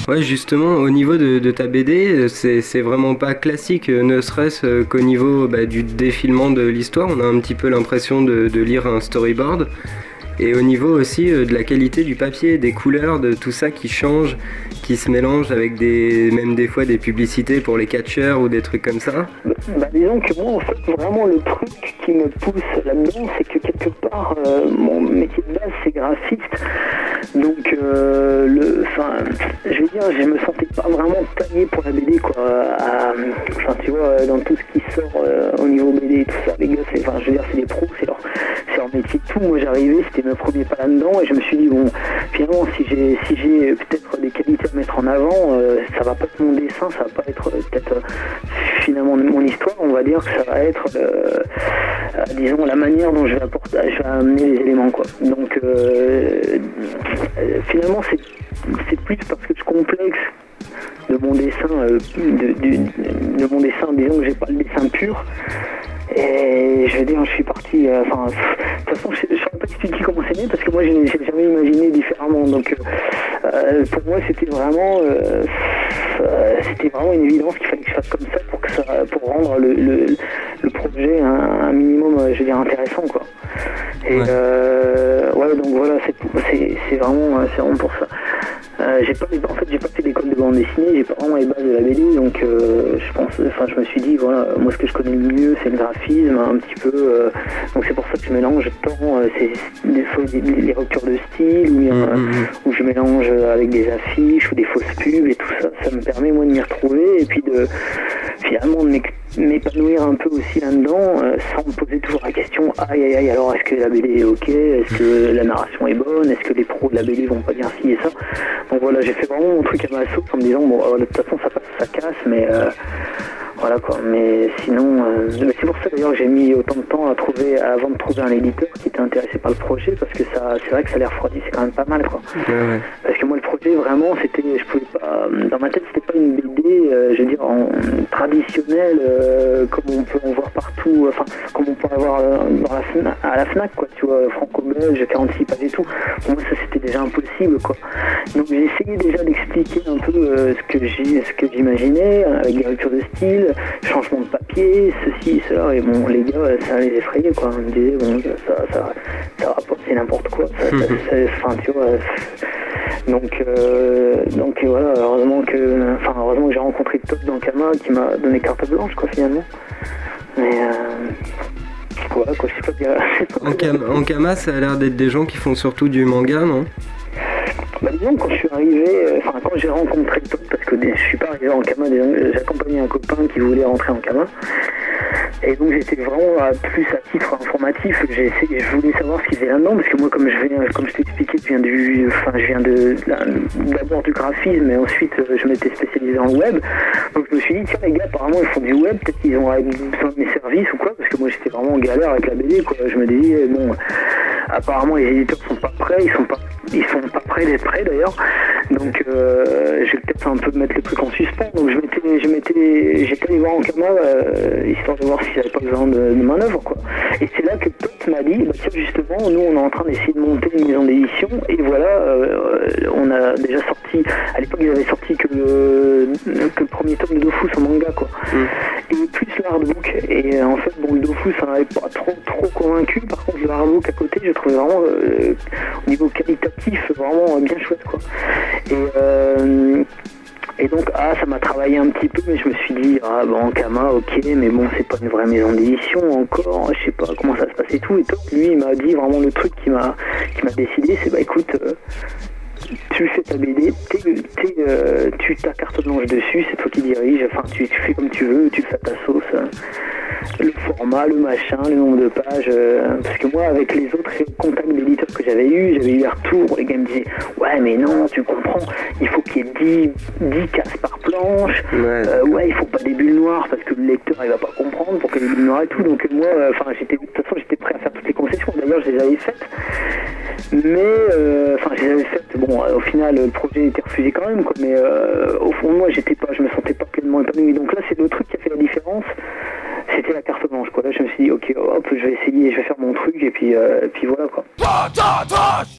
Ouais, justement, au niveau de ta BD, c'est vraiment pas classique, ne serait-ce qu'au niveau du défilement de l'histoire, on a un petit peu l'impression de lire un storyboard. Et au niveau aussi de la qualité du papier, des couleurs, de tout ça qui change, qui se mélange avec même des fois des publicités pour les catcheurs ou des trucs comme ça. Disons que moi en fait vraiment le truc qui me pousse là-dedans c'est que quelque part mon métier de base c'est graphiste. Donc je veux dire je me sentais pas vraiment taillé pour la BD quoi. Tu vois dans tout ce qui sort au niveau BD et tout ça, les gars je veux dire c'est des pros, c'est leur métier tout. Moi j'arrivais, c'était mes premiers pas là-dedans et je me suis dit bon finalement si j'ai peut-être des qualités à mettre en avant, ça va pas être mon dessin, ça va pas être peut-être finalement mon histoire, on va dire que ça va être disons la manière dont je vais amener les éléments quoi. Donc finalement c'est plus parce que je complexe de mon dessin de mon dessin, disons que j'ai pas le dessin pur. Et je veux dire, je suis parti. De toute façon, je ne saurais pas expliquer comment c'est né parce que moi, je n'ai jamais imaginé différemment. Donc, pour moi, c'était vraiment une évidence qu'il fallait que je fasse comme ça pour rendre le projet un minimum, je veux dire, intéressant, quoi. Et donc voilà, c'est vraiment pour ça. J'ai pas fait d'école de bande dessinée, j'ai pas vraiment les bases de la BD, donc je me suis dit voilà, moi ce que je connais le mieux c'est le graphisme un petit peu, donc c'est pour ça que je mélange tant des fois les ruptures de style où je mélange avec des affiches ou des fausses pubs et tout ça, ça me permet moi de m'y retrouver et puis finalement de m'épanouir un peu aussi là-dedans sans me poser toujours la question aïe alors est-ce que la BD est ok, est-ce que la narration est bonne, est-ce que les pros de la BD vont pas dire ci et ça. Donc voilà, j'ai fait vraiment mon truc à ma sauce en me disant bon de toute façon ça passe, ça casse, mais voilà quoi. Mais sinon c'est pour ça d'ailleurs que j'ai mis autant de temps avant de trouver un éditeur qui était intéressé par le projet, parce que c'est vrai que ça a l'air refroidi, c'est quand même pas mal quoi. Ouais. Parce que moi le projet vraiment je pouvais pas, dans ma tête c'était pas une BD je veux dire traditionnelle comme on peut en voir partout, comme on peut en voir à la Fnac quoi, tu vois, franco-belge, 46 pages et tout. Pour moi ça c'était déjà impossible quoi. Donc j'ai essayé déjà d'expliquer un peu ce que j'imaginais avec des ruptures de style, changement de papier, ceci, cela, et bon les gars ça les effrayait quoi. Ils me disaient bon ça rapporte, c'est n'importe quoi, tu vois. Donc voilà, heureusement que j'ai rencontré Top d'Ankama qui m'a donné carte blanche quoi finalement. Mais voilà quoi, je sais pas. Ankama, ça a l'air d'être des gens qui font surtout du manga, non? Disons quand je suis arrivé, quand j'ai rencontré Top, parce que je suis pas arrivé en Ankama, j'accompagnais un copain qui voulait rentrer en Ankama. Et donc j'étais vraiment plus à titre informatif, je voulais savoir ce qu'ils faisaient là-dedans, parce que moi comme je t'ai expliqué, je viens d'abord du graphisme et ensuite je m'étais spécialisé dans le web. Donc je me suis dit tiens les gars apparemment ils font du web, peut-être qu'ils ont besoin de mes services ou quoi, parce que moi j'étais vraiment en galère avec la BD quoi. Je me dis bon apparemment les éditeurs sont pas prêts, ils sont pas prêts d'être prêts d'ailleurs. Donc je vais peut-être un peu mettre le truc en suspens. Donc j'étais allé voir Ankama histoire de voir s'il n'y avait pas besoin de manœuvre quoi. Et c'est là que Tot m'a dit tiens justement nous on est en train d'essayer de monter une maison d'édition et voilà on a déjà sorti, à l'époque ils avaient sorti que le premier tome de Dofus en manga quoi. Et plus l'artbook et en fait bon le Dofus ça m'avait pas trop convaincu, par contre le artbook à côté je trouvais vraiment au niveau qualitatif vraiment bien chouette quoi. Et donc ça m'a travaillé un petit peu, mais je me suis dit Ankama ok, mais bon c'est pas une vraie maison d'édition encore, je sais pas comment ça se passe et tout. Et toi lui il m'a dit vraiment le truc qui m'a décidé, c'est écoute tu fais ta BD, tu t'as carte blanche dessus, c'est toi qui dirige, tu fais comme tu veux, tu fais à ta sauce, le format, le machin, le nombre de pages, parce que moi avec les autres contacts d'éditeurs que j'avais eu des retours, les gars me disaient ouais mais non tu comprends, il faut qu'il y ait 10 cases par planche, il faut pas des bulles noires parce que le lecteur il va pas comprendre pourquoi les bulles noires et tout, donc moi de toute façon j'étais prêt à faire toutes les concessions, d'ailleurs je les avais faites, mais je les avais faites, bon au final le projet était refusé quand même quoi, mais au fond de moi je me sentais pas pleinement épanoui, donc là c'est le truc qui a fait la différence, c'était la carte blanche quoi. Là je me suis dit ok hop je vais essayer, je vais faire mon truc et puis voilà quoi.